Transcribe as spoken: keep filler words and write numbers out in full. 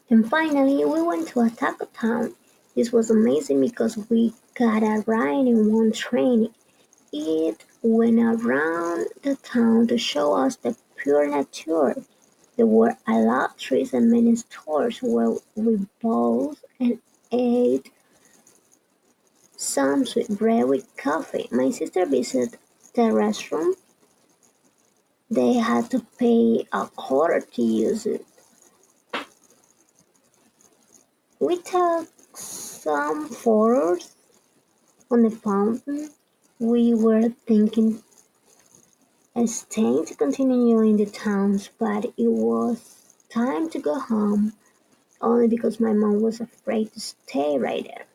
And finally, we went to a taco town. This was amazing because we got a ride in one train. It went around the town to show us the pure nature. There were a lot of trees and many stores where we bought and ate some sweet bread with coffee. My sister visited the restaurant. They had to pay a quarter to use it. We took some photos on the fountain. We were thinking of staying to continue in the towns, but it was time to go home, only because my mom was afraid to stay right there.